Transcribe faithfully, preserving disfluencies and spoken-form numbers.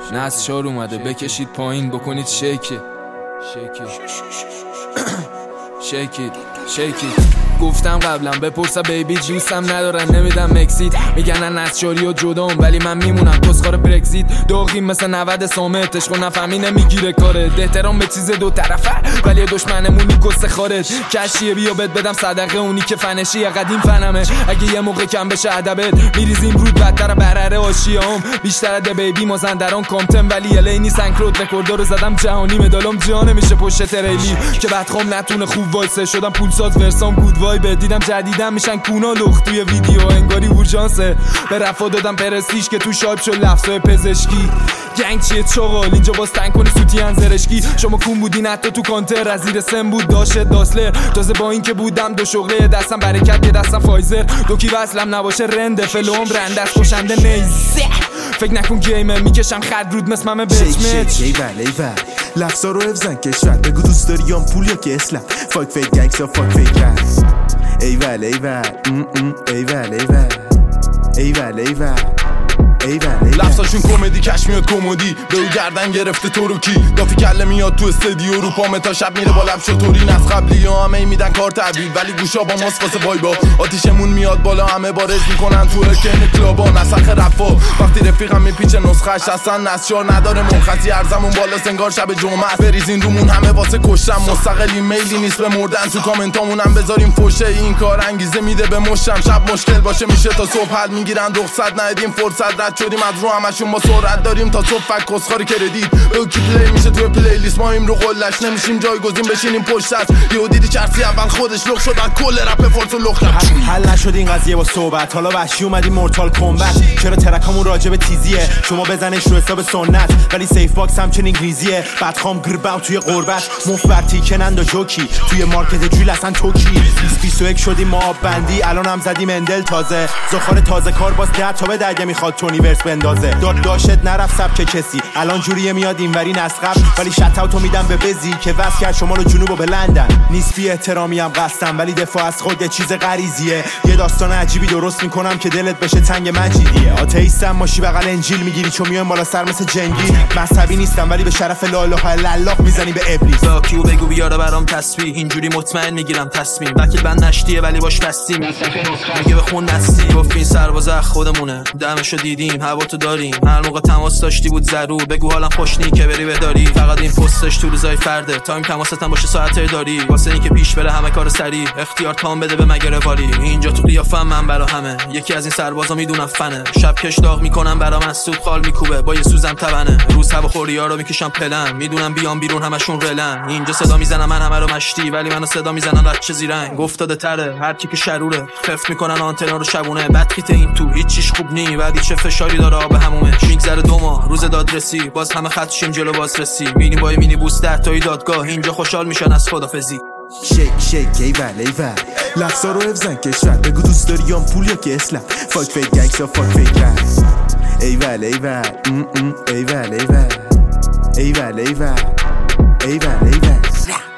نسشار اومده بکشید پایین بکنید شیکی شیکی شیکی شیکی گفتم قبلا بپرسا بیبی جوسم ندارن نمیدم مکسید میگنن نسشاری و جدام ولی من میمونم کسخار برگزیت داغیم مثل نود سامت عشق و نفهمی نمیگیره کاره احترام به چیز دو طرفه ولی دشمنمونی کس خارج کشیه بیا بد بدم صدقه اونی که فنشی قدیم فنمه اگه یه موقع کم بشه ادبت میریزیم رود بدتر برره آشیام بیشتر ده بیبی مازندران کامتن ولی الینی سنکرود رکوردو رو زدم جهانی مدالم جا نمیشه پشت تریلی که بدخوام نتونه خوب وایسه شدم پولساز ورسام گود وایب دیدم جدیدم میشن کونا لخت توی ویدیو انگاری اورژانسه به رفا دادم پرستیش که تو شاب شد لفظای پزشکی گنگ چیه چاقال اینجا باز تنگ کنی سوتیان زرشکی شما کون بودین حتی تو کانتر از زیر سن بود داشت داسلر تازه با این که بودم دو شغله دستم برکت یه دستم فایزر دوکی وصلم نباشه رنده فلوم رنده از کشنده نیزه فکر نکن گیمه میکشم خد رود مثل ممه بچمچ ایول ایول لفظا رو حفظن کشور بگو دوست داری یا پول یا که اسلام فاک فیک گنگسا فاک فیک رس ایول ایول ایول ایول ایول ایول لفظاشون کمدی کش میاد کمدی به او گردن گرفته تو رو کی دافی کله میاد تو استدیو رو پامه تا شب میره با لب شطوری نز قبلی ها همه میدن کار تبریل ولی گوشا با ماست واسه وایبا آتیشمون میاد بالا همه بارز میکنن تو ارکن کلابا نسخ رفا وقتی رفیقم میپیچه نسخش اصلا نسشار نداره مرخصی ارزمون بالا سنگار شب جمعه بریزین رومون همه واسه کشتم مستقلی میلی نیست به مردن تو کامنتامونم بذاریم فوشه این کار انگیزه میده به مشتم شب مشکل باشه میشه تا صبح حل میگیرن رخصت ندیم فرصت شدیم از رو همشون با سرعت داریم تا صبح فک کسخاری کردید اوکی پلی میشه توی پلیلیست ما این رو قلش نمیشیم جایگزین بشینیم پشت است یهو دیدی چرسی اول خودش لخ شد از کل رپ فورس و لخ حل نشد این قضیه با صحبت حالا وحشی اومدیم مورتال کمبت چرا ترکامون راجع به تیزیه شما بزنش رو حساب سنت ولی سیف باکس همچنین گریزیه بدخوام گرباو توی قربت مفبرتی کنند و جوکی توی مارکت جول اصلا توکی بیست و یک شدیم ما آب بندی الان هم زدیم اندل تازه زخار تازه کار باز ده تا به اگه میخواد تونیورس بندازه داد داشت نرفت سبک کسی الان جوریه میاد اینوری نسقب ولی شت اوتو میدم به بزی که واسه کرد شمال و جنوب و به لندن نیست بی احترامی هم قصدم ولی دفاع از خود یه چیز غریزیه یه داستان عجیبی درست میکنم که دلت بشه تنگ مجیدیه آتئیستم ماشی بغل انجیل میگیری چون میام بالا سر مثل جنگی مذهبی نیستم ولی به شرف لا اله الا الله میزنی به ابلیس لاکیو بگو بیاره برام تسبیح اینجوری مطمئن میگیرم تصمیم وکیل بند نشتیه ولی باش بستیم میگه بخون نستی گفت این سرباز خودمونه دمشو دیدیم هوا تو داریم هر موقع تماس داشتی بود ضرور بگو حالم خوش نی که بری بداری فقط این پستش تو روزای فرده تایم تماستم باشه ساعته داری واسه اینکه پیش بره همه کار سری اختیار تام بده به مگره واری اینجا تو قیافم من برا همه یکی از این سربازا میدونم فنه شب کش داغ میکنم برا من سود خال میکوبه با یه سوزم تبنه روز هوا خوریا رو میکشم پلن میدونم بیام بیرون همشون رلن اینجا صدا میزنم من همه رو مشتی ولی منو صدا میزنن بچه زیرنگ گفتاده تره هر کی که شروره خفت میکنن آنتنا رو شبونه بدخیت این تو هیچ چیز خوب نی بعدی چه فشاری داره آب همومه میگذره دو ماه روز دادرسی باز همه خط شیم جلو بازرسی مینی با مینی بوس ده تایی دادگاه اینجا خوشحال میشن از خدافظی شیک شیک ایول ایول لفظا رو حفظن کشور بگو دوست داری یا پول یا که اسلام فاک فیک گنگسا فاک فیک رس ایول ایول ایول ایول ایول ایول ایول ایول